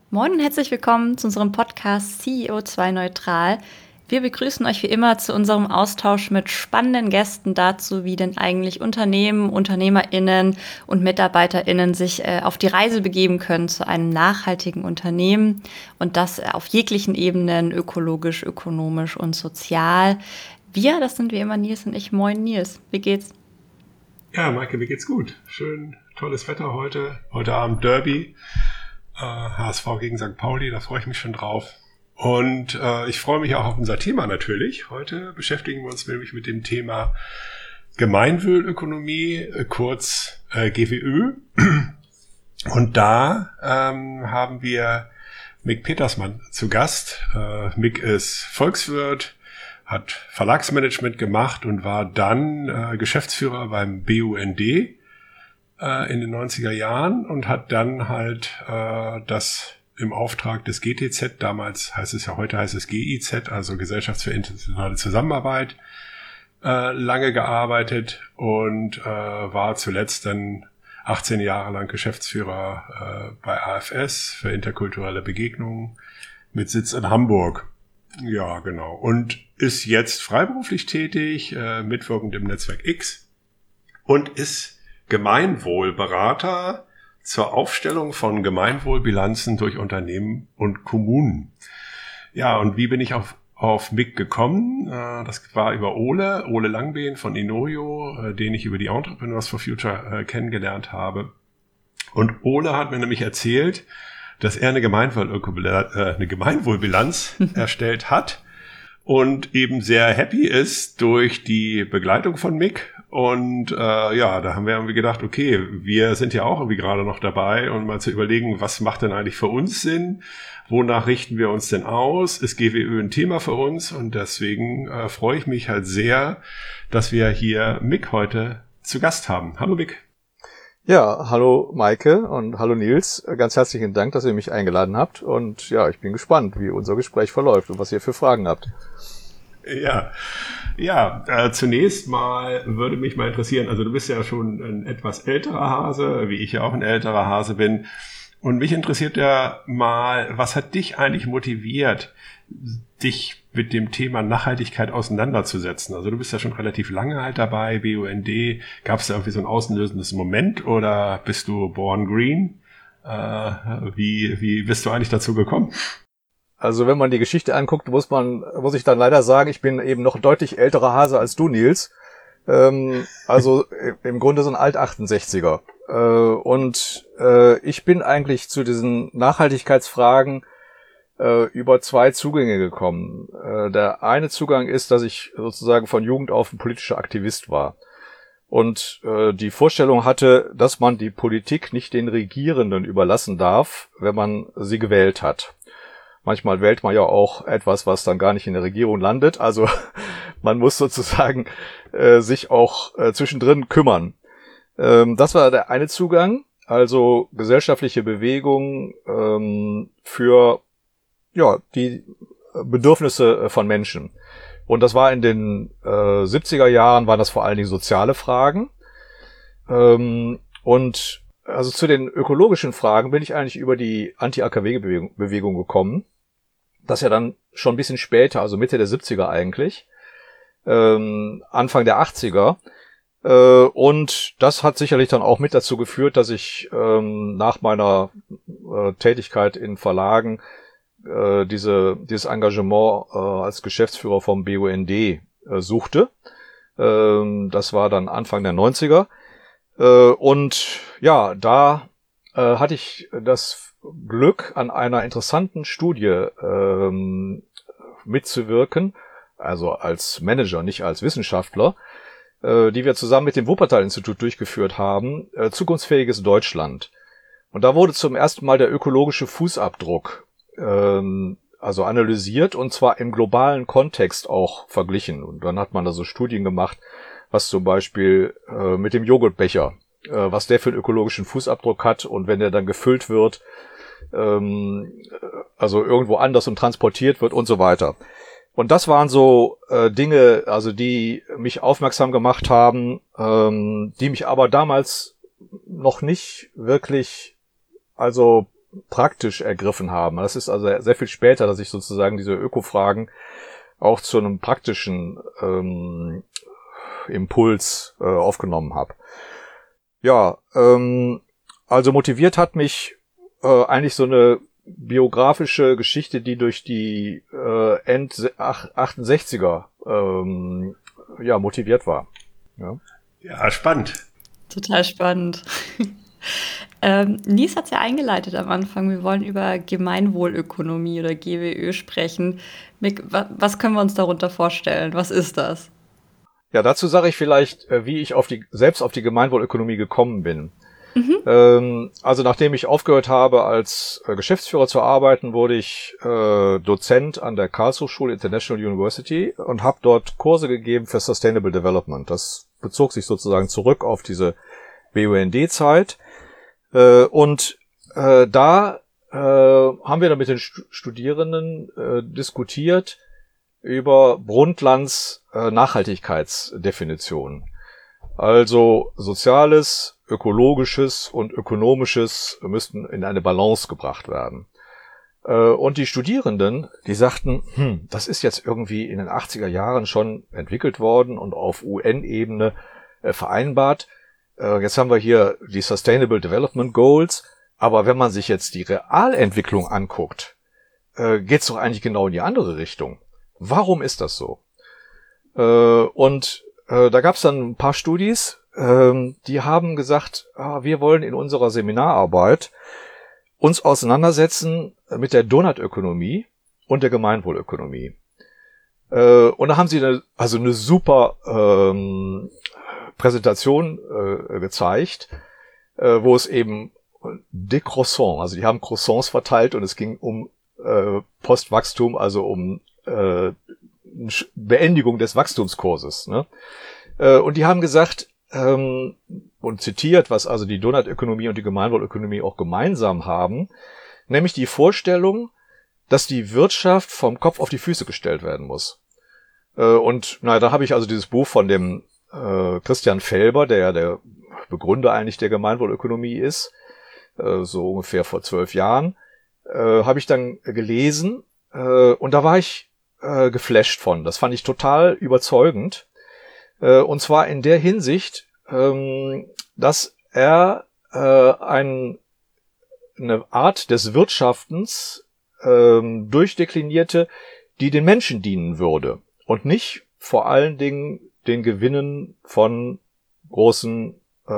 Moin und herzlich willkommen zu unserem Podcast CEO2 Neutral. Wir begrüßen euch wie immer zu unserem Austausch mit spannenden Gästen dazu, wie denn eigentlich Unternehmen, UnternehmerInnen und MitarbeiterInnen sich auf die Reise begeben können zu einem nachhaltigen Unternehmen und das auf jeglichen Ebenen, ökologisch, ökonomisch und sozial. Wir, das sind wie immer Nils und ich. Moin Nils, wie geht's? Ja, Maike, mir geht's gut. Schön, tolles Wetter heute. Heute Abend Derby. HSV gegen St. Pauli, da freue ich mich schon drauf. Und ich freue mich auch auf unser Thema natürlich. Heute beschäftigen wir uns nämlich mit dem Thema Gemeinwohlökonomie, kurz GWÖ. Und da haben wir Mick Petersmann zu Gast. Mick ist Volkswirt, hat Verlagsmanagement gemacht und war dann Geschäftsführer beim BUND in den 90er Jahren und hat dann halt das im Auftrag des GTZ, damals heute heißt es GIZ, also Gesellschaft für internationale Zusammenarbeit, lange gearbeitet und war zuletzt dann 18 Jahre lang Geschäftsführer bei AFS für interkulturelle Begegnungen mit Sitz in Hamburg. Ja, genau. Und ist jetzt freiberuflich tätig, mitwirkend im Netzwerk X und ist Gemeinwohlberater zur Aufstellung von Gemeinwohlbilanzen durch Unternehmen und Kommunen. Ja, und wie bin ich auf Mick gekommen? Das war über Ole Langbehn von Inorio, den ich über die Entrepreneurs for Future kennengelernt habe. Und Ole hat mir nämlich erzählt, dass er eine Gemeinwohlbilanz erstellt hat und eben sehr happy ist durch die Begleitung von Mick. Und da haben wir irgendwie gedacht, okay, wir sind ja auch irgendwie gerade noch dabei und mal zu überlegen, was macht denn eigentlich für uns Sinn? Wonach richten wir uns denn aus? Ist GWÖ ein Thema für uns? Und deswegen freue ich mich halt sehr, dass wir hier Mick heute zu Gast haben. Hallo Mick. Ja, hallo Maike und hallo Nils. Ganz herzlichen Dank, dass ihr mich eingeladen habt. Und ja, ich bin gespannt, wie unser Gespräch verläuft und was ihr für Fragen habt. Ja, zunächst mal würde mich mal interessieren, also du bist ja schon ein etwas älterer Hase, wie ich ja auch ein älterer Hase bin. Und mich interessiert ja mal, was hat dich eigentlich motiviert, dich mit dem Thema Nachhaltigkeit auseinanderzusetzen? Also du bist ja schon relativ lange halt dabei, BUND. Gab es da irgendwie so ein auslösendes Moment oder bist du born green? Wie bist du eigentlich dazu gekommen? Also wenn man die Geschichte anguckt, muss ich dann leider sagen, ich bin eben noch deutlich älterer Hase als du, Nils. Also im Grunde so ein Alt-68er. Ich bin eigentlich zu diesen Nachhaltigkeitsfragen über zwei Zugänge gekommen. Der eine Zugang ist, dass ich sozusagen von Jugend auf ein politischer Aktivist war. Und die Vorstellung hatte, dass man die Politik nicht den Regierenden überlassen darf, wenn man sie gewählt hat. Manchmal wählt man ja auch etwas, was dann gar nicht in der Regierung landet. Also man muss sozusagen sich auch zwischendrin kümmern. Das war der eine Zugang, also gesellschaftliche Bewegung für die Bedürfnisse von Menschen. Und das war in den 70er Jahren, waren das vor allen Dingen soziale Fragen. Und also zu den ökologischen Fragen bin ich eigentlich über die Anti-AKW-Bewegung gekommen. Das ja dann schon ein bisschen später, also Mitte der 70er eigentlich, Anfang der 80er. Und das hat sicherlich dann auch mit dazu geführt, dass ich nach meiner Tätigkeit in Verlagen dieses Engagement als Geschäftsführer vom BUND suchte. Das war dann Anfang der 90er. Und ja, da hatte ich das Glück, an einer interessanten Studie mitzuwirken, also als Manager, nicht als Wissenschaftler, die wir zusammen mit dem Wuppertal-Institut durchgeführt haben, Zukunftsfähiges Deutschland. Und da wurde zum ersten Mal der ökologische Fußabdruck also analysiert und zwar im globalen Kontext auch verglichen. Und dann hat man da so Studien gemacht, was zum Beispiel mit dem Joghurtbecher, was der für einen ökologischen Fußabdruck hat und wenn der dann gefüllt wird, also irgendwo anders und transportiert wird und so weiter. Und das waren so Dinge, also die mich aufmerksam gemacht haben, die mich aber damals noch nicht wirklich, also praktisch ergriffen haben. Das ist also sehr viel später, dass ich sozusagen diese Öko-Fragen auch zu einem praktischen Impuls aufgenommen habe. Ja, also motiviert hat mich eigentlich so eine biografische Geschichte, die durch die End-68er motiviert war. Ja, spannend. Total spannend. Nies hat es ja eingeleitet am Anfang. Wir wollen über Gemeinwohlökonomie oder GWÖ sprechen. Mick, was können wir uns darunter vorstellen? Was ist das? Ja, dazu sage ich vielleicht, wie ich selbst auf die Gemeinwohlökonomie gekommen bin. Also nachdem ich aufgehört habe, als Geschäftsführer zu arbeiten, wurde ich Dozent an der Karlsruhe International University und habe dort Kurse gegeben für Sustainable Development. Das bezog sich sozusagen zurück auf diese BUND-Zeit. Und da haben wir dann mit den Studierenden diskutiert über Brundtlands Nachhaltigkeitsdefinition. Also Soziales, Ökologisches und Ökonomisches müssten in eine Balance gebracht werden. Und die Studierenden, die sagten, das ist jetzt irgendwie in den 80er Jahren schon entwickelt worden und auf UN-Ebene vereinbart. Jetzt haben wir hier die Sustainable Development Goals, aber wenn man sich jetzt die Realentwicklung anguckt, geht's doch eigentlich genau in die andere Richtung. Warum ist das so? Da gab's dann ein paar Studis, die haben gesagt, wir wollen in unserer Seminararbeit uns auseinandersetzen mit der Donutökonomie und der Gemeinwohlökonomie. Und da haben sie eine super Präsentation gezeigt, wo es eben des Croissants, also die haben Croissants verteilt und es ging um Postwachstum, also um Beendigung des Wachstumskurses. Ne? Und die haben gesagt, und zitiert, was also die Donutökonomie und die Gemeinwohlökonomie auch gemeinsam haben, nämlich die Vorstellung, dass die Wirtschaft vom Kopf auf die Füße gestellt werden muss. Und da habe ich also dieses Buch von dem Christian Felber, der ja der Begründer eigentlich der Gemeinwohlökonomie ist, so ungefähr vor 12 Jahren, habe ich dann gelesen und da war ich geflasht von. Das fand ich total überzeugend. Und zwar in der Hinsicht, dass er eine Art des Wirtschaftens durchdeklinierte, die den Menschen dienen würde und nicht vor allen Dingen den Gewinnen von großen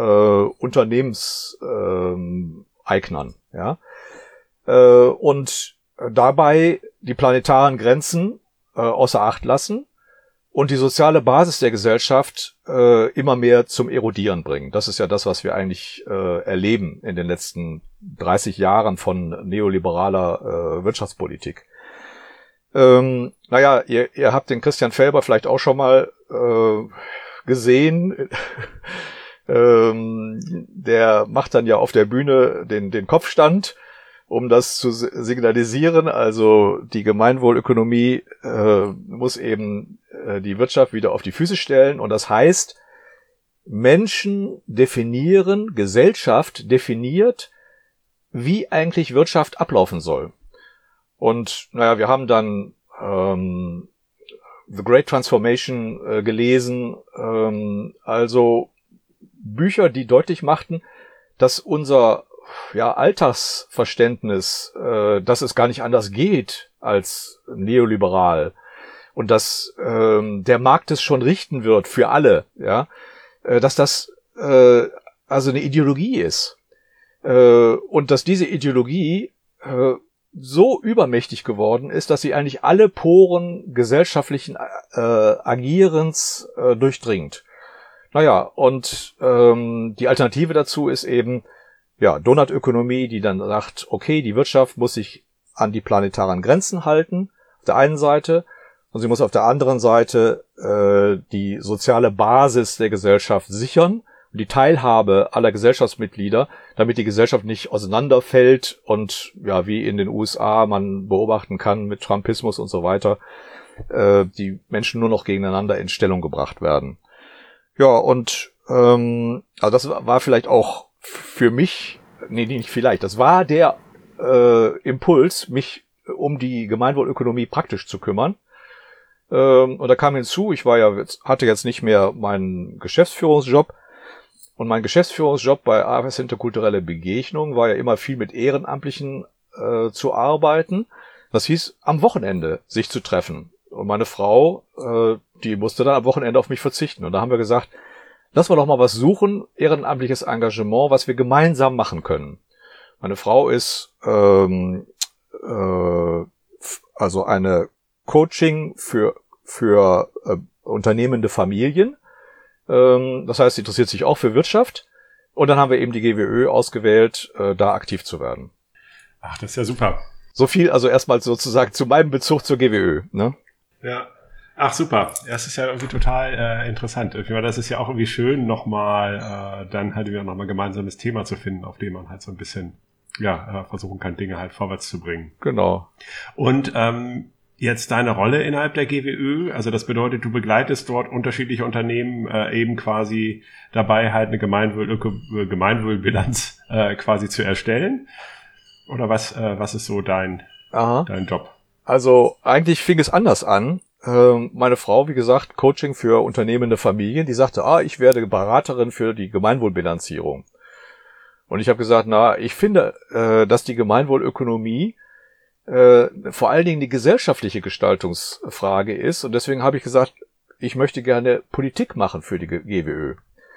Unternehmenseignern. Ja? Und dabei die planetaren Grenzen außer Acht lassen und die soziale Basis der Gesellschaft immer mehr zum Erodieren bringen. Das ist ja das, was wir eigentlich erleben in den letzten 30 Jahren von neoliberaler Wirtschaftspolitik. Ihr habt den Christian Felber vielleicht auch schon mal gesehen. Der macht dann ja auf der Bühne den Kopfstand, um das zu signalisieren. Also die Gemeinwohlökonomie muss eben die Wirtschaft wieder auf die Füße stellen. Und das heißt, Menschen definieren, Gesellschaft definiert, wie eigentlich Wirtschaft ablaufen soll. Und wir haben dann The Great Transformation gelesen, also Bücher, die deutlich machten, dass unser Alltagsverständnis, dass es gar nicht anders geht als neoliberal und dass der Markt es schon richten wird für alle, dass das also eine Ideologie ist und dass diese Ideologie so übermächtig geworden ist, dass sie eigentlich alle Poren gesellschaftlichen Agierens durchdringt. Und die Alternative dazu ist eben Donutökonomie, die dann sagt, okay, die Wirtschaft muss sich an die planetaren Grenzen halten, auf der einen Seite, und sie muss auf der anderen Seite die soziale Basis der Gesellschaft sichern und die Teilhabe aller Gesellschaftsmitglieder, damit die Gesellschaft nicht auseinanderfällt und wie in den USA man beobachten kann mit Trumpismus und so weiter, die Menschen nur noch gegeneinander in Stellung gebracht werden. Also das war vielleicht auch für mich, nicht vielleicht, das war der Impuls, mich um die Gemeinwohlökonomie praktisch zu kümmern. Und da kam hinzu, hatte jetzt nicht mehr meinen Geschäftsführungsjob. Und mein Geschäftsführungsjob bei AFS Interkulturelle Begegnung war ja immer viel mit Ehrenamtlichen zu arbeiten. Das hieß, am Wochenende sich zu treffen. Und meine Frau, die musste dann am Wochenende auf mich verzichten. Und da haben wir gesagt, lass wir doch mal was suchen, ehrenamtliches Engagement, was wir gemeinsam machen können. Meine Frau ist also eine Coaching für unternehmende Familien. Das heißt, sie interessiert sich auch für Wirtschaft. Und dann haben wir eben die GWÖ ausgewählt, da aktiv zu werden. Ach, das ist ja super. So viel also erstmal sozusagen zu meinem Bezug zur GWÖ, ne? Ja. Ach, super. Das ist ja irgendwie total interessant. Das ist ja auch irgendwie schön, nochmal dann halt wieder nochmal gemeinsames Thema zu finden, auf dem man halt so ein bisschen versuchen kann, Dinge halt vorwärts zu bringen. Genau. Und jetzt deine Rolle innerhalb der GWÖ, also das bedeutet, du begleitest dort unterschiedliche Unternehmen eben quasi dabei, halt eine Gemeinwohlbilanz quasi zu erstellen. Oder was ist so dein Job? Also eigentlich fing es anders an. Meine Frau, wie gesagt, Coaching für unternehmende Familien, die sagte, ich werde Beraterin für die Gemeinwohlbilanzierung. Und ich habe gesagt, ich finde, dass die Gemeinwohlökonomie vor allen Dingen die gesellschaftliche Gestaltungsfrage ist. Und deswegen habe ich gesagt, ich möchte gerne Politik machen für die GWÖ.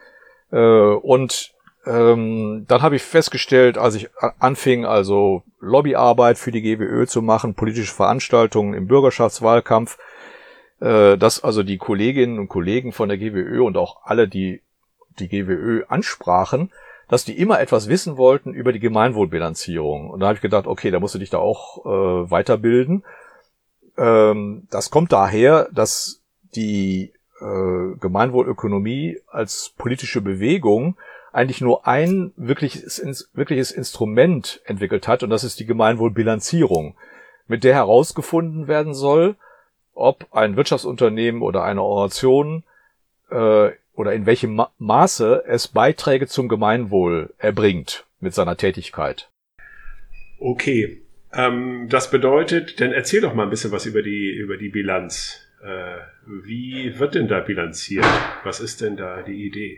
Dann habe ich festgestellt, als ich anfing, also Lobbyarbeit für die GWÖ zu machen, politische Veranstaltungen im Bürgerschaftswahlkampf, dass also die Kolleginnen und Kollegen von der GWÖ und auch alle, die die GWÖ ansprachen, dass die immer etwas wissen wollten über die Gemeinwohlbilanzierung. Und da habe ich gedacht, okay, da musst du dich da auch weiterbilden. Das kommt daher, dass die Gemeinwohlökonomie als politische Bewegung eigentlich nur ein wirkliches Instrument entwickelt hat, und das ist die Gemeinwohlbilanzierung, mit der herausgefunden werden soll, ob ein Wirtschaftsunternehmen oder eine Organisation oder in welchem Maße es Beiträge zum Gemeinwohl erbringt mit seiner Tätigkeit. Okay, das bedeutet, dann erzähl doch mal ein bisschen was über die Bilanz. Wie wird denn da bilanziert? Was ist denn da die Idee?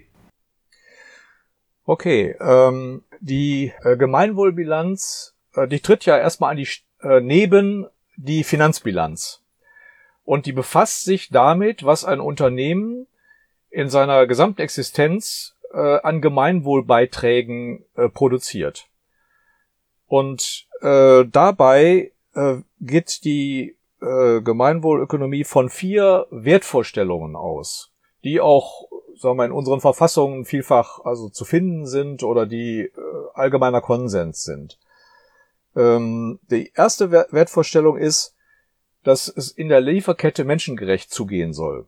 Okay, die Gemeinwohlbilanz, die tritt ja erstmal neben die Finanzbilanz. Und die befasst sich damit, was ein Unternehmen in seiner gesamten Existenz an Gemeinwohlbeiträgen produziert. Und dabei geht die Gemeinwohlökonomie von 4 Wertvorstellungen aus, die auch, sagen wir, in unseren Verfassungen vielfach also zu finden sind oder die allgemeiner Konsens sind. Die erste Wertvorstellung ist, dass es in der Lieferkette menschengerecht zugehen soll.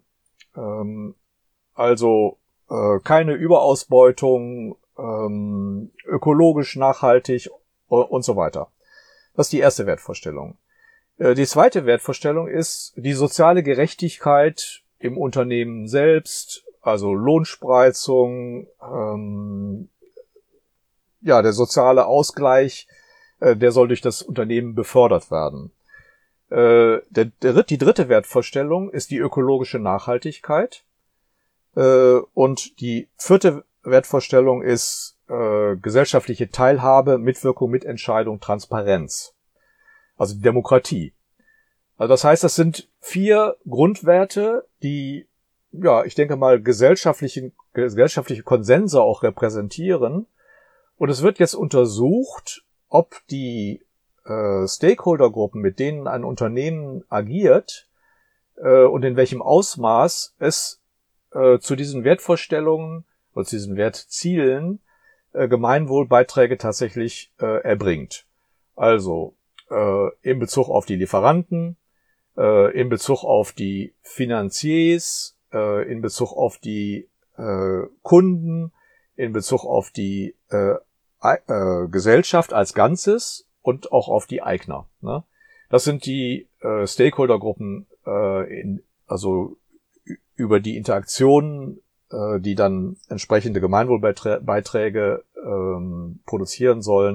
Also keine Überausbeutung, ökologisch nachhaltig und so weiter. Das ist die erste Wertvorstellung. Die zweite Wertvorstellung ist die soziale Gerechtigkeit im Unternehmen selbst, also Lohnspreizung, der soziale Ausgleich, der soll durch das Unternehmen befördert werden. Die dritte Wertvorstellung ist die ökologische Nachhaltigkeit. Und die vierte Wertvorstellung ist gesellschaftliche Teilhabe, Mitwirkung, Mitentscheidung, Transparenz. Also die Demokratie. Also das heißt, das sind 4 Grundwerte, die, ich denke mal, gesellschaftliche Konsense auch repräsentieren. Und es wird jetzt untersucht, ob die Stakeholdergruppen, mit denen ein Unternehmen agiert, und in welchem Ausmaß es zu diesen Wertvorstellungen oder zu diesen Wertzielen Gemeinwohlbeiträge tatsächlich erbringt. Also in Bezug auf die Lieferanten, in Bezug auf die Finanziers, in Bezug auf die Kunden, in Bezug auf die Gesellschaft als Ganzes und auch auf die Eigner. Ne? Das sind die Stakeholdergruppen, also über die Interaktionen, die dann entsprechende Gemeinwohlbeiträge produzieren sollen,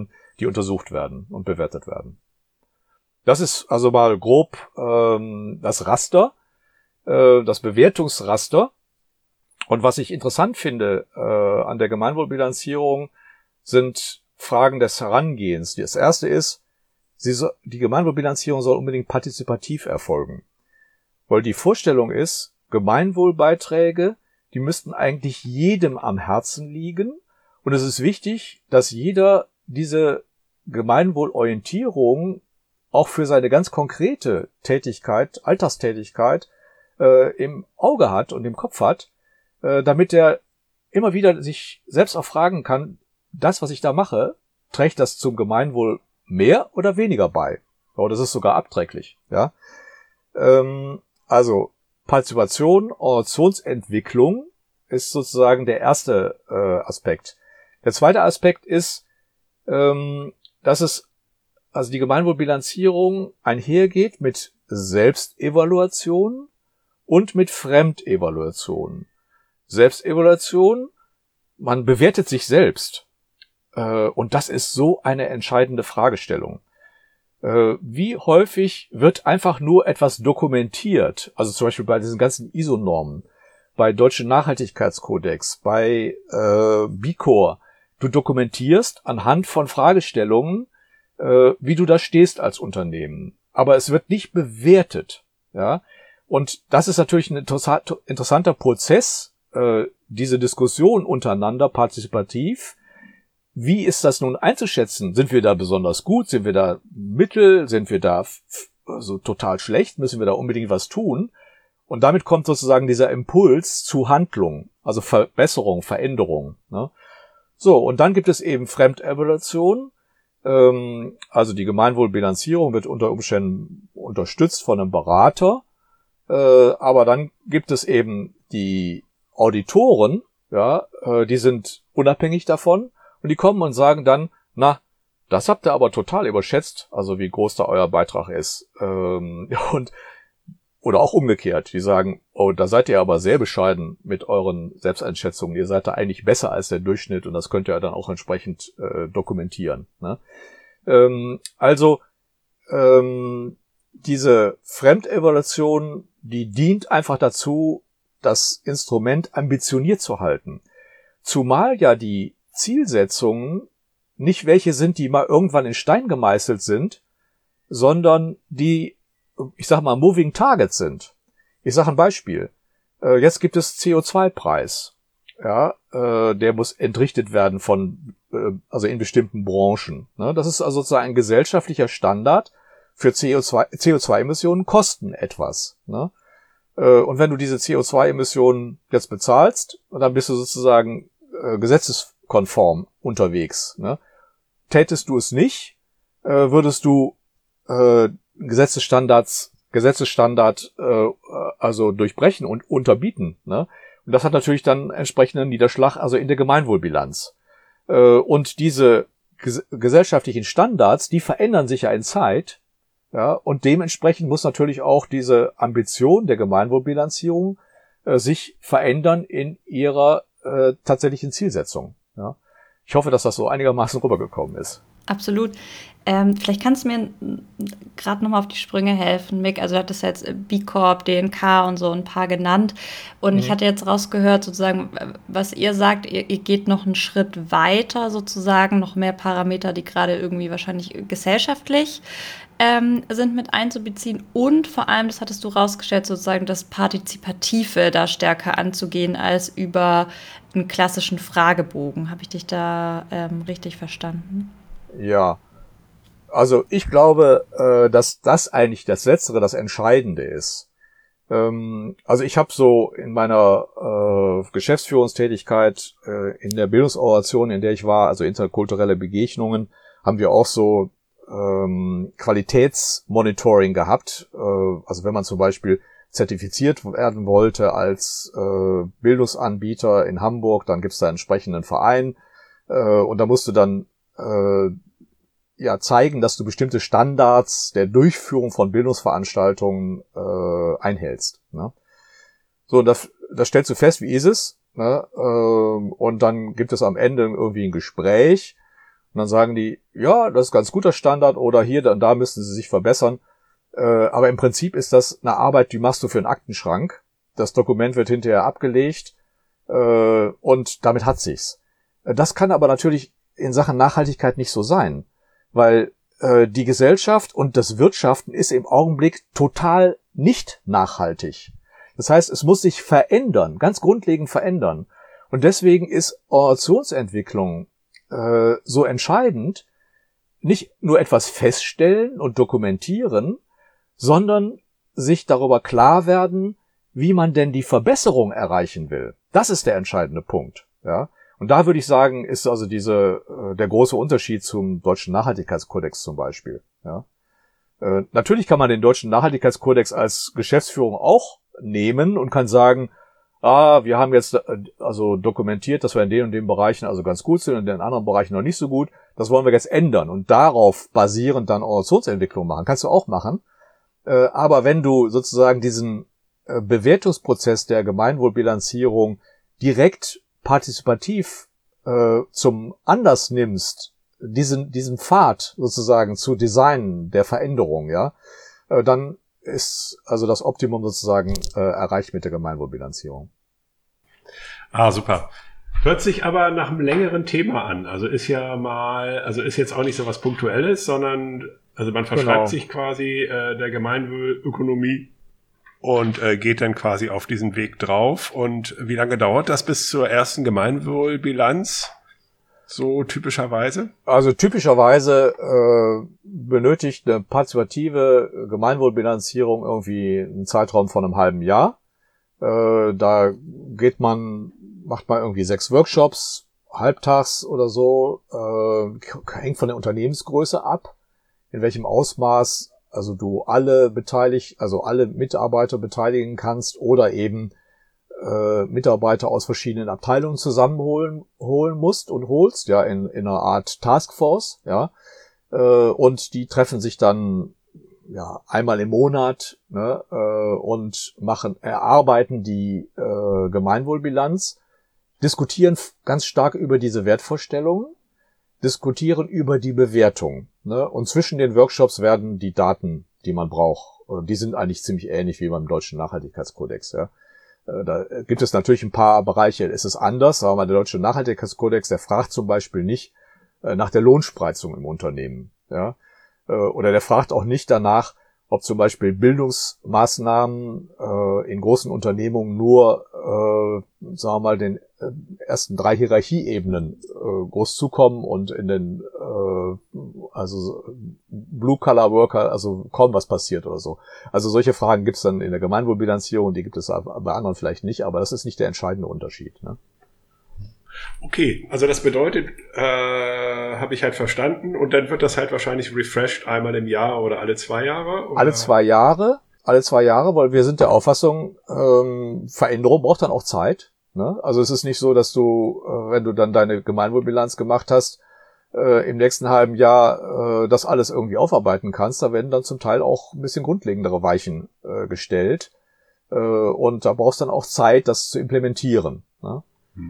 die untersucht werden und bewertet werden. Das ist also mal grob das Raster, das Bewertungsraster. Und was ich interessant finde an der Gemeinwohlbilanzierung sind Fragen des Herangehens. Das erste ist, die Gemeinwohlbilanzierung soll unbedingt partizipativ erfolgen. Weil die Vorstellung ist, Gemeinwohlbeiträge, die müssten eigentlich jedem am Herzen liegen. Und es ist wichtig, dass jeder diese Gemeinwohlorientierung auch für seine ganz konkrete Tätigkeit, Alltagstätigkeit, im Auge hat und im Kopf hat, damit er immer wieder sich selbst auch fragen kann, das, was ich da mache, trägt das zum Gemeinwohl mehr oder weniger bei? Oh, das ist sogar abträglich, ja. Also, Partizipation, Organisationsentwicklung ist sozusagen der erste Aspekt. Der zweite Aspekt ist, dass es also die Gemeinwohlbilanzierung einhergeht mit Selbstevaluation und mit Fremdevaluation. Selbstevaluation, man bewertet sich selbst. Und das ist so eine entscheidende Fragestellung. Wie häufig wird einfach nur etwas dokumentiert? Also zum Beispiel bei diesen ganzen ISO-Normen, bei Deutschen Nachhaltigkeitskodex, bei BICOR. Du dokumentierst anhand von Fragestellungen, wie du da stehst als Unternehmen. Aber es wird nicht bewertet. Ja? Und das ist natürlich ein interessanter Prozess, diese Diskussion untereinander partizipativ. Wie ist das nun einzuschätzen? Sind wir da besonders gut? Sind wir da mittel? Sind wir da so total schlecht? Müssen wir da unbedingt was tun? Und damit kommt sozusagen dieser Impuls zu Handlung, also Verbesserung, Veränderung. Ne? So, und dann gibt es eben Fremdevaluation. Also die Gemeinwohlbilanzierung wird unter Umständen unterstützt von einem Berater. Aber dann gibt es eben die Auditoren, ja, die sind unabhängig davon. Und die kommen und sagen dann, na, das habt ihr aber total überschätzt, also wie groß da euer Beitrag ist. Oder auch umgekehrt, die sagen, oh, da seid ihr aber sehr bescheiden mit euren Selbsteinschätzungen. Ihr seid da eigentlich besser als der Durchschnitt und das könnt ihr dann auch entsprechend dokumentieren. Ne? Diese Fremdevaluation, die dient einfach dazu, das Instrument ambitioniert zu halten. Zumal ja die Zielsetzungen nicht welche sind, die mal irgendwann in Stein gemeißelt sind, sondern die, ich sag mal, moving targets sind. Ich sage ein Beispiel. Jetzt gibt es CO2-Preis. Ja, der muss entrichtet werden also in bestimmten Branchen. Ne? Das ist also sozusagen ein gesellschaftlicher Standard für CO2-Emissionen kosten etwas. Ne? Und wenn du diese CO2-Emissionen jetzt bezahlst, dann bist du sozusagen gesetzeskonform unterwegs. Ne? Tätest du es nicht, würdest du Gesetzesstandard also durchbrechen und unterbieten. Ne? Und das hat natürlich dann entsprechenden Niederschlag, also in der Gemeinwohlbilanz. Und diese gesellschaftlichen Standards, die verändern sich ja in Zeit. Ja, und dementsprechend muss natürlich auch diese Ambition der Gemeinwohlbilanzierung sich verändern in ihrer tatsächlichen Zielsetzung. Ja. Ich hoffe, dass das so einigermaßen rübergekommen ist. Absolut. Vielleicht kannst du mir gerade nochmal auf die Sprünge helfen, Mick. Also du hattest jetzt B-Corp, DNK und so ein paar genannt. Und ich hatte jetzt rausgehört, sozusagen, was ihr sagt, ihr geht noch einen Schritt weiter, sozusagen, noch mehr Parameter, die gerade irgendwie wahrscheinlich gesellschaftlich sind mit einzubeziehen. Und vor allem, das hattest du rausgestellt, sozusagen das Partizipative da stärker anzugehen als über einen klassischen Fragebogen. Habe ich dich da richtig verstanden? Ja, also ich glaube, dass das eigentlich das Letztere, das Entscheidende ist. Also ich habe so in meiner Geschäftsführungstätigkeit in der Bildungsorganisation, in der ich war, also interkulturelle Begegnungen, haben wir auch so Qualitätsmonitoring gehabt. Also wenn man zum Beispiel zertifiziert werden wollte als Bildungsanbieter in Hamburg, dann gibt's da einen entsprechenden Verein und da musst du dann zeigen, dass du bestimmte Standards der Durchführung von Bildungsveranstaltungen einhältst. Ne? So, das stellst du fest, wie ist es? Ne? Und dann gibt es am Ende irgendwie ein Gespräch Und dann sagen die, ja, das ist ganz guter Standard oder hier und da müssen sie sich verbessern. Aber im Prinzip ist das eine Arbeit, die machst du für einen Aktenschrank. Das Dokument wird hinterher abgelegt und damit hat sich's. Das kann aber natürlich in Sachen Nachhaltigkeit nicht so sein, weil die Gesellschaft und das Wirtschaften ist im Augenblick total nicht nachhaltig. Das heißt, es muss sich verändern, ganz grundlegend verändern. Und deswegen ist Organisationsentwicklung so entscheidend, nicht nur etwas feststellen und dokumentieren, sondern sich darüber klar werden, wie man denn die Verbesserung erreichen will. Das ist der entscheidende Punkt. Ja? Und da würde ich sagen, ist also der große Unterschied zum Deutschen Nachhaltigkeitskodex zum Beispiel. Ja? Natürlich kann man den Deutschen Nachhaltigkeitskodex als Geschäftsführung auch nehmen und kann sagen, wir haben jetzt also dokumentiert, dass wir in den und den Bereichen also ganz gut sind und in den anderen Bereichen noch nicht so gut. Das wollen wir jetzt ändern und darauf basierend dann Organisationsentwicklung machen. Kannst du auch machen. Aber wenn du sozusagen diesen Bewertungsprozess der Gemeinwohlbilanzierung direkt partizipativ zum Anlass nimmst, diesen Pfad sozusagen zu designen der Veränderung, ja, dann ist also das Optimum sozusagen erreicht mit der Gemeinwohlbilanzierung. Super. Hört sich aber nach einem längeren Thema an. Also ist jetzt auch nicht so was Punktuelles, sondern also man verschreibt sich quasi der Gemeinwohlökonomie und geht dann quasi auf diesen Weg drauf. Und wie lange dauert das bis zur ersten Gemeinwohlbilanz? So typischerweise? Also typischerweise benötigt eine partizipative Gemeinwohlbilanzierung irgendwie einen Zeitraum von einem halben Jahr. Da macht man irgendwie 6 Workshops, halbtags oder so, hängt von der Unternehmensgröße ab, in welchem Ausmaß also du alle Mitarbeiter beteiligen kannst oder eben Mitarbeiter aus verschiedenen Abteilungen zusammenholen musst und holst, ja, in einer Art Taskforce, ja, und die treffen sich dann ja einmal im Monat, ne, und erarbeiten die Gemeinwohlbilanz, diskutieren ganz stark über diese Wertvorstellungen, diskutieren über die Bewertung, ne, und zwischen den Workshops werden die Daten, die man braucht, die sind eigentlich ziemlich ähnlich wie beim Deutschen Nachhaltigkeitskodex, ja. Da gibt es natürlich ein paar Bereiche, es ist anders, aber der Deutsche Nachhaltigkeitskodex, der fragt zum Beispiel nicht nach der Lohnspreizung im Unternehmen, ja, oder der fragt auch nicht danach, ob zum Beispiel Bildungsmaßnahmen in großen Unternehmungen nur, sagen wir mal, den ersten 3 Hierarchieebenen groß zukommen und in den also Blue-Collar-Worker, also kaum was passiert oder so. Also solche Fragen gibt es dann in der Gemeinwohlbilanzierung, die gibt es bei anderen vielleicht nicht, aber das ist nicht der entscheidende Unterschied, ne? Okay, also das bedeutet, habe ich halt verstanden, und dann wird das halt wahrscheinlich refreshed einmal im Jahr oder alle 2 Jahre? Oder? Alle 2 Jahre, weil wir sind der Auffassung, Veränderung braucht dann auch Zeit, ne? Also es ist nicht so, dass du, wenn du dann deine Gemeinwohlbilanz gemacht hast, im nächsten halben Jahr das alles irgendwie aufarbeiten kannst. Da werden dann zum Teil auch ein bisschen grundlegendere Weichen gestellt, und da brauchst du dann auch Zeit, das zu implementieren, ne?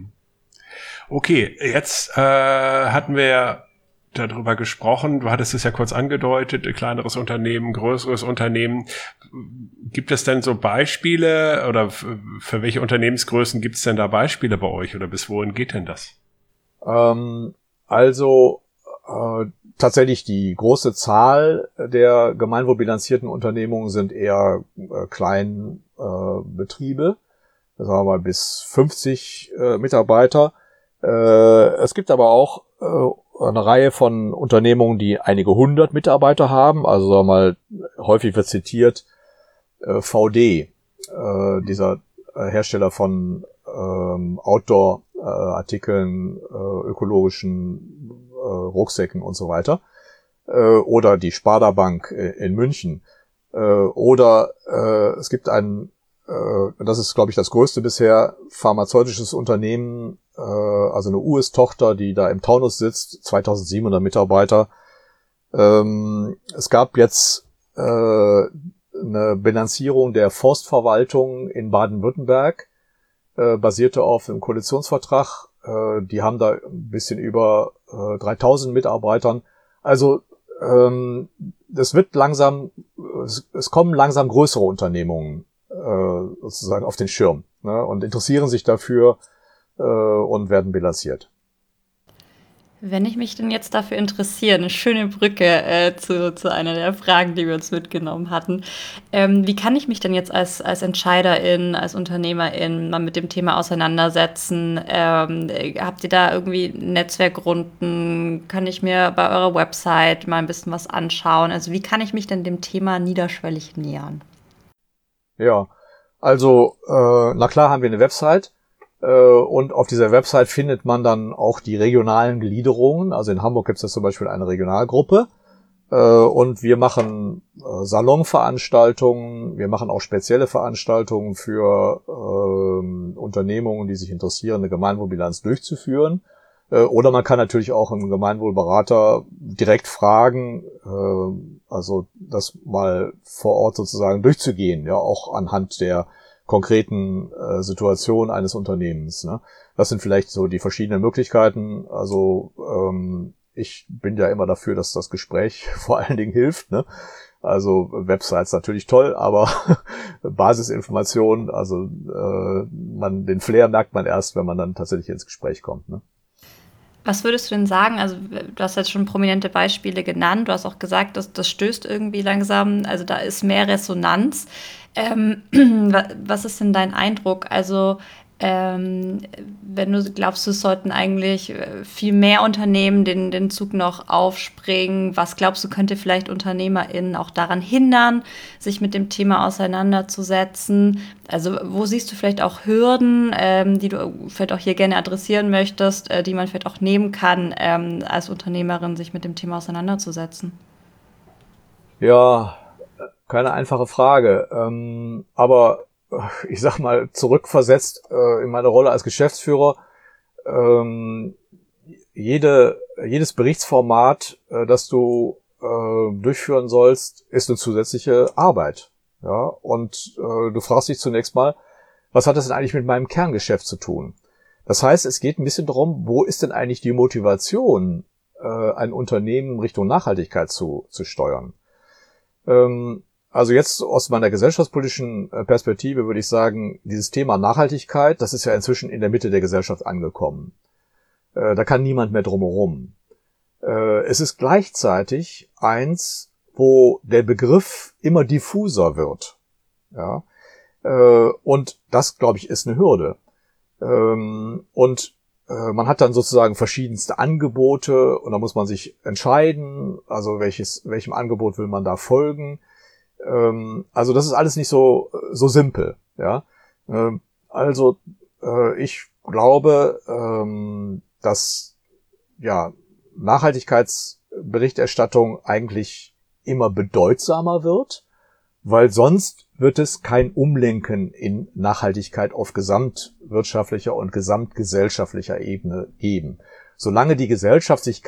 Okay, jetzt hatten wir ja darüber gesprochen, du hattest es ja kurz angedeutet, kleineres Unternehmen, größeres Unternehmen. Gibt es denn so Beispiele oder für welche Unternehmensgrößen gibt es denn da Beispiele bei euch oder bis wohin geht denn das? Tatsächlich die große Zahl der gemeinwohlbilanzierten Unternehmungen sind eher Kleinbetriebe, sagen wir mal bis 50 Mitarbeiter. Es gibt aber auch eine Reihe von Unternehmungen, die einige 100 Mitarbeiter haben. Also sagen wir mal, häufig wird zitiert VD, dieser Hersteller von Outdoor-Artikeln, ökologischen Rucksäcken und so weiter. Oder die Sparda Bank in München. Oder es gibt das ist, glaube ich, das größte bisher, pharmazeutisches Unternehmen, also eine US-Tochter, die da im Taunus sitzt, 2700 Mitarbeiter. Es gab jetzt eine Bilanzierung der Forstverwaltung in Baden-Württemberg, basierte auf einem Koalitionsvertrag. Die haben da ein bisschen über 3000 Mitarbeitern. Also das wird langsam, es kommen langsam größere Unternehmungen sozusagen auf den Schirm, ne, und interessieren sich dafür und werden bilanziert. Wenn ich mich denn jetzt dafür interessiere, eine schöne Brücke zu einer der Fragen, die wir uns mitgenommen hatten. Wie kann ich mich denn jetzt als Entscheiderin, als Unternehmerin mal mit dem Thema auseinandersetzen? Habt ihr da irgendwie Netzwerkrunden? Kann ich mir bei eurer Website mal ein bisschen was anschauen? Also wie kann ich mich denn dem Thema niederschwellig nähern? Ja, also na klar haben wir eine Website. Und auf dieser Website findet man dann auch die regionalen Gliederungen. Also in Hamburg gibt es ja zum Beispiel eine Regionalgruppe. Und wir machen Salonveranstaltungen. Wir machen auch spezielle Veranstaltungen für Unternehmungen, die sich interessieren, eine Gemeinwohlbilanz durchzuführen. Oder man kann natürlich auch einen Gemeinwohlberater direkt fragen, also das mal vor Ort sozusagen durchzugehen, ja, auch anhand der konkreten Situation eines Unternehmens. Ne? Das sind vielleicht so die verschiedenen Möglichkeiten. Also ich bin ja immer dafür, dass das Gespräch vor allen Dingen hilft. Ne? Also Websites natürlich toll, aber Basisinformationen, also den Flair merkt man erst, wenn man dann tatsächlich ins Gespräch kommt. Ne? Was würdest du denn sagen? Also, du hast jetzt schon prominente Beispiele genannt. Du hast auch gesagt, das stößt irgendwie langsam. Also, da ist mehr Resonanz. Was ist denn dein Eindruck? Also, wenn du glaubst, es sollten eigentlich viel mehr Unternehmen den Zug noch aufspringen, was glaubst du, könnte vielleicht UnternehmerInnen auch daran hindern, sich mit dem Thema auseinanderzusetzen? Also wo siehst du vielleicht auch Hürden, die du vielleicht auch hier gerne adressieren möchtest, die man vielleicht auch nehmen kann, als Unternehmerin sich mit dem Thema auseinanderzusetzen? Ja, keine einfache Frage. Aber ich sag mal, zurückversetzt in meine Rolle als Geschäftsführer, jedes Berichtsformat, das du durchführen sollst, ist eine zusätzliche Arbeit. Ja, und du fragst dich zunächst mal, was hat das denn eigentlich mit meinem Kerngeschäft zu tun? Das heißt, es geht ein bisschen darum, wo ist denn eigentlich die Motivation, ein Unternehmen Richtung Nachhaltigkeit zu steuern? Also jetzt aus meiner gesellschaftspolitischen Perspektive würde ich sagen, dieses Thema Nachhaltigkeit, das ist ja inzwischen in der Mitte der Gesellschaft angekommen. Da kann niemand mehr drumherum. Es ist gleichzeitig eins, wo der Begriff immer diffuser wird. Ja? Und das, glaube ich, ist eine Hürde. Und man hat dann sozusagen verschiedenste Angebote und da muss man sich entscheiden, also welchem Angebot will man da folgen. Also das ist alles nicht so simpel, ja. Also ich glaube, dass ja Nachhaltigkeitsberichterstattung eigentlich immer bedeutsamer wird, weil sonst wird es kein Umlenken in Nachhaltigkeit auf gesamtwirtschaftlicher und gesamtgesellschaftlicher Ebene geben. Solange die Gesellschaft sich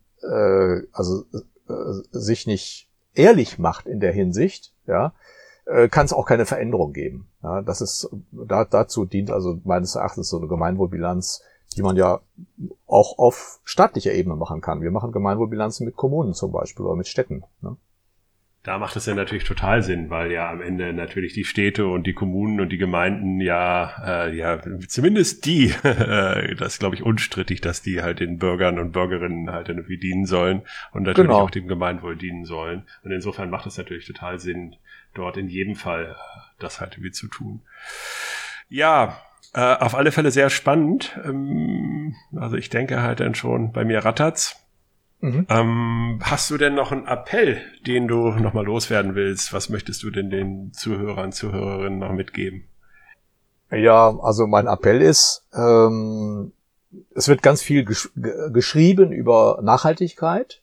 sich nicht ehrlich macht in der Hinsicht, ja, kann es auch keine Veränderung geben. Ja, dazu dient also meines Erachtens so eine Gemeinwohlbilanz, die man ja auch auf staatlicher Ebene machen kann. Wir machen Gemeinwohlbilanzen mit Kommunen zum Beispiel oder mit Städten. Ne? Da macht es ja natürlich total Sinn, weil ja am Ende natürlich die Städte und die Kommunen und die Gemeinden zumindest die, das ist glaube ich unstrittig, dass die halt den Bürgern und Bürgerinnen halt irgendwie dienen sollen und natürlich auch dem Gemeinwohl dienen sollen. Und insofern macht es natürlich total Sinn, dort in jedem Fall das halt irgendwie zu tun. Ja, auf alle Fälle sehr spannend. Also ich denke halt dann schon, bei mir rattert's. Hast du denn noch einen Appell, den du nochmal loswerden willst? Was möchtest du denn den Zuhörern, Zuhörerinnen noch mitgeben? Ja, also mein Appell ist, es wird ganz viel geschrieben über Nachhaltigkeit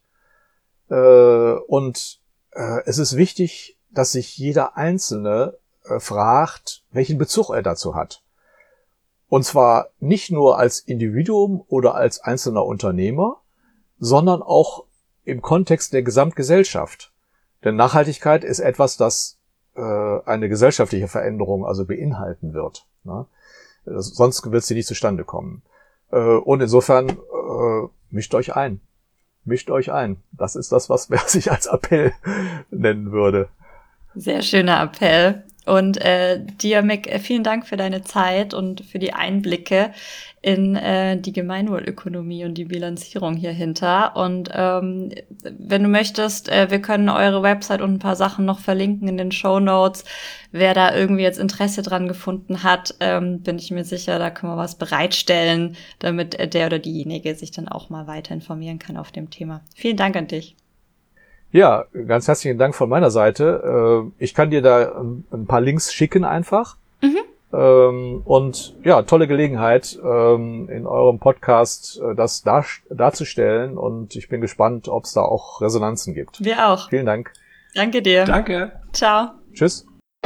und es ist wichtig, dass sich jeder Einzelne fragt, welchen Bezug er dazu hat. Und zwar nicht nur als Individuum oder als einzelner Unternehmer, sondern auch im Kontext der Gesamtgesellschaft. Denn Nachhaltigkeit ist etwas, das eine gesellschaftliche Veränderung also beinhalten wird. Ne? Sonst wird sie nicht zustande kommen. Und insofern mischt euch ein. Mischt euch ein. Das ist das, was ich als Appell nennen würde. Sehr schöner Appell. Und dir, Mick, vielen Dank für deine Zeit und für die Einblicke in die Gemeinwohlökonomie und die Bilanzierung hierhinter. Und wenn du möchtest, wir können eure Website und ein paar Sachen noch verlinken in den Shownotes. Wer da irgendwie jetzt Interesse dran gefunden hat, bin ich mir sicher, da können wir was bereitstellen, damit der oder diejenige sich dann auch mal weiter informieren kann auf dem Thema. Vielen Dank an dich. Ja, ganz herzlichen Dank von meiner Seite. Ich kann dir da ein paar Links schicken einfach. Und ja, tolle Gelegenheit, in eurem Podcast das darzustellen. Und ich bin gespannt, ob es da auch Resonanzen gibt. Wir auch. Vielen Dank. Danke dir. Danke. Ciao. Tschüss.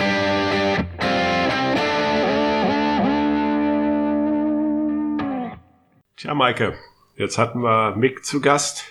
Tja, Maike, jetzt hatten wir Mick zu Gast.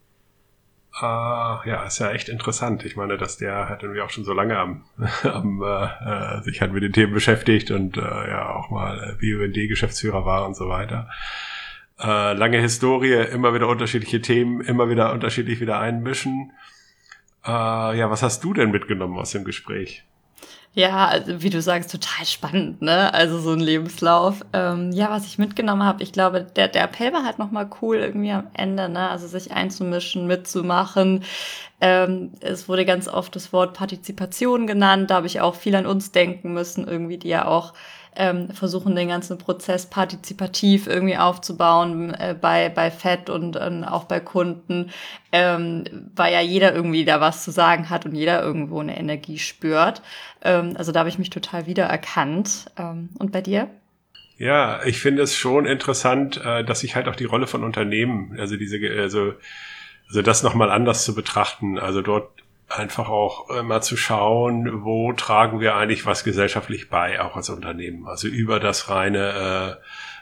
Ja, ist ja echt interessant. Ich meine, dass der hat irgendwie auch schon so lange sich halt mit den Themen beschäftigt und ja auch mal BUND-Geschäftsführer war und so weiter. Lange Historie, immer wieder unterschiedliche Themen, immer wieder unterschiedlich wieder einmischen. Ja, was hast du denn mitgenommen aus dem Gespräch? Ja, also wie du sagst, total spannend, ne? Also so ein Lebenslauf. Ja, was ich mitgenommen habe, ich glaube, der Appell war halt nochmal cool irgendwie am Ende, ne? Also sich einzumischen, mitzumachen. Es wurde ganz oft das Wort Partizipation genannt. Da habe ich auch viel an uns denken müssen, irgendwie, die ja auch versuchen, den ganzen Prozess partizipativ irgendwie aufzubauen bei FED und auch bei Kunden, weil ja jeder irgendwie da was zu sagen hat und jeder irgendwo eine Energie spürt. Also da habe ich mich total wiedererkannt. Und bei dir? Ja, ich finde es schon interessant, dass sich halt auch die Rolle von Unternehmen, also das nochmal anders zu betrachten, also dort einfach auch mal zu schauen, wo tragen wir eigentlich was gesellschaftlich bei, auch als Unternehmen. Also über das reine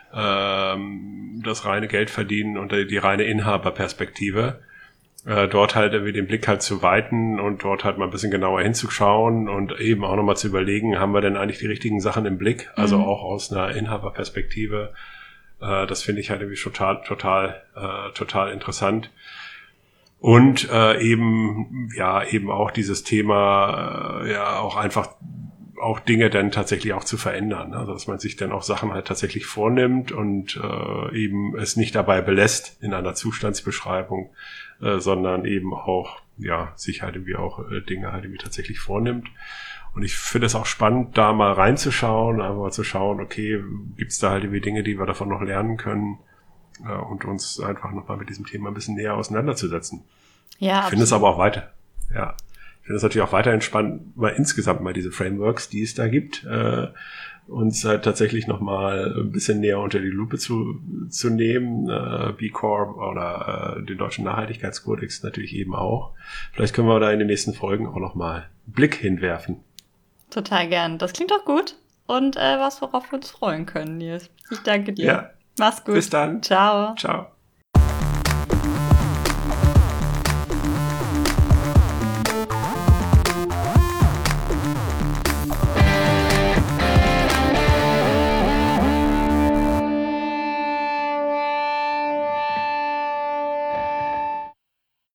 Geld verdienen und die reine Inhaberperspektive. Dort halt irgendwie den Blick halt zu weiten und dort halt mal ein bisschen genauer hinzuschauen und eben auch nochmal zu überlegen, haben wir denn eigentlich die richtigen Sachen im Blick? Also auch aus einer Inhaberperspektive. Das finde ich halt irgendwie total interessant. Und eben auch dieses Thema, auch einfach auch Dinge dann tatsächlich auch zu verändern. Also dass man sich dann auch Sachen halt tatsächlich vornimmt und eben es nicht dabei belässt in einer Zustandsbeschreibung, sondern eben auch sich halt irgendwie auch Dinge halt irgendwie tatsächlich vornimmt. Und ich finde es auch spannend, da mal reinzuschauen, einfach mal zu schauen, okay, gibt's da halt irgendwie Dinge, die wir davon noch lernen können? Und uns einfach nochmal mit diesem Thema ein bisschen näher auseinanderzusetzen. Ja, ich finde es aber auch ich finde es natürlich auch weiterhin spannend, mal insgesamt mal diese Frameworks, die es da gibt, uns halt tatsächlich nochmal ein bisschen näher unter die Lupe zu nehmen. B Corp oder den deutschen Nachhaltigkeitskodex natürlich eben auch. Vielleicht können wir da in den nächsten Folgen auch nochmal einen Blick hinwerfen. Total gern. Das klingt doch gut. Und was, worauf wir uns freuen können, Nils. Ich danke dir. Ja. Mach's gut. Bis dann. Ciao. Ciao.